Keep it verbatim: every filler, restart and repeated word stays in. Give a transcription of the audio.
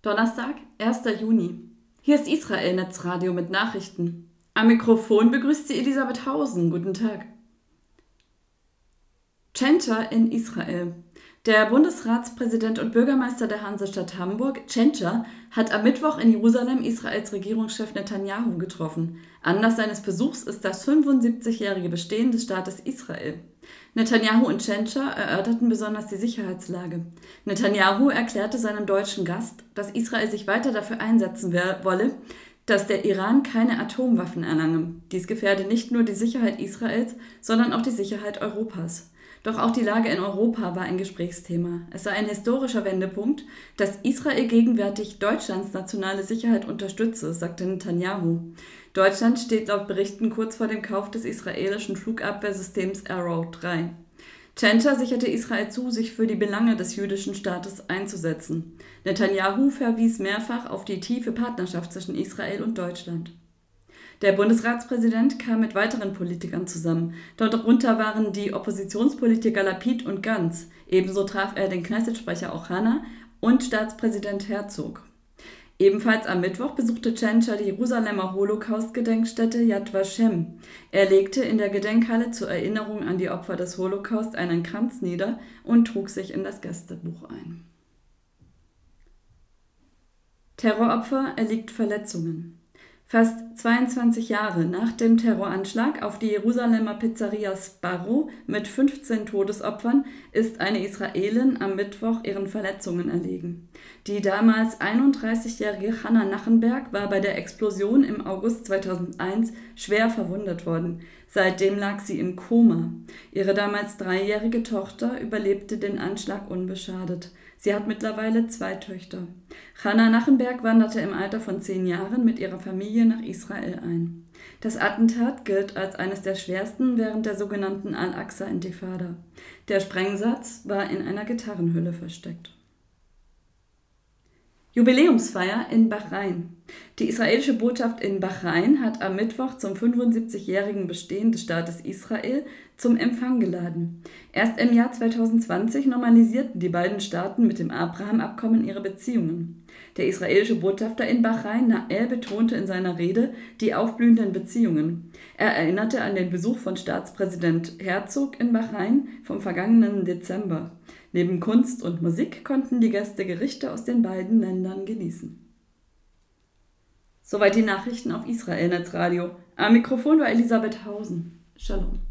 Donnerstag, erster Juni. Hier ist Israel Netzradio mit Nachrichten. Am Mikrofon begrüßt sie Elisabeth Hausen. Guten Tag. Tschentscher in Israel. Der Bundesratspräsident und Bürgermeister der Hansestadt Hamburg, Tschentscher, hat am Mittwoch in Jerusalem Israels Regierungschef Netanjahu getroffen. Anlass seines Besuchs ist das fünfundsiebzigjährige Bestehen des Staates Israel. Netanjahu und Tschentscher erörterten besonders die Sicherheitslage. Netanjahu erklärte seinem deutschen Gast, dass Israel sich weiter dafür einsetzen wolle, dass der Iran keine Atomwaffen erlange. Dies gefährde nicht nur die Sicherheit Israels, sondern auch die Sicherheit Europas. Doch auch die Lage in Europa war ein Gesprächsthema. Es sei ein historischer Wendepunkt, dass Israel gegenwärtig Deutschlands nationale Sicherheit unterstütze, sagte Netanjahu. Deutschland steht laut Berichten kurz vor dem Kauf des israelischen Flugabwehrsystems Arrow drei. Tschentscher sicherte Israel zu, sich für die Belange des jüdischen Staates einzusetzen. Netanjahu verwies mehrfach auf die tiefe Partnerschaft zwischen Israel und Deutschland. Der Bundesratspräsident kam mit weiteren Politikern zusammen. Darunter waren die Oppositionspolitiker Lapid und Gantz. Ebenso traf er den Knesset-Sprecher Ochana und Staatspräsident Herzog. Ebenfalls am Mittwoch besuchte Tschentscher die Jerusalemer Holocaust-Gedenkstätte Yad Vashem. Er legte in der Gedenkhalle zur Erinnerung an die Opfer des Holocaust einen Kranz nieder und trug sich in das Gästebuch ein. Terroropfer erliegt Verletzungen. Fast zweiundzwanzig Jahre nach dem Terroranschlag auf die Jerusalemer Pizzeria Sbarro mit fünfzehn Todesopfern ist eine Israelin am Mittwoch ihren Verletzungen erlegen. Die damals einunddreißigjährige Hannah Nachenberg war bei der Explosion im August zweitausendeins schwer verwundet worden. Seitdem lag sie im Koma. Ihre damals dreijährige Tochter überlebte den Anschlag unbeschadet. Sie hat mittlerweile zwei Töchter. Hannah Nachenberg wanderte im Alter von zehn Jahren mit ihrer Familie nach Israel ein. Das Attentat gilt als eines der schwersten während der sogenannten Al-Aqsa-Intifada. Der Sprengsatz war in einer Gitarrenhülle versteckt. Jubiläumsfeier in Bahrain. Die israelische Botschaft in Bahrain hat am Mittwoch zum fünfundsiebzigjährigen Bestehen des Staates Israel zum Empfang geladen. Erst im Jahr zweitausendzwanzig normalisierten die beiden Staaten mit dem Abraham-Abkommen ihre Beziehungen. Der israelische Botschafter in Bahrain, Nael, betonte in seiner Rede die aufblühenden Beziehungen. Er erinnerte an den Besuch von Staatspräsident Herzog in Bahrain vom vergangenen Dezember. Neben Kunst und Musik konnten die Gäste Gerichte aus den beiden Ländern genießen. Soweit die Nachrichten auf Israel Netzradio. Am Mikrofon war Elisabeth Hausen. Shalom.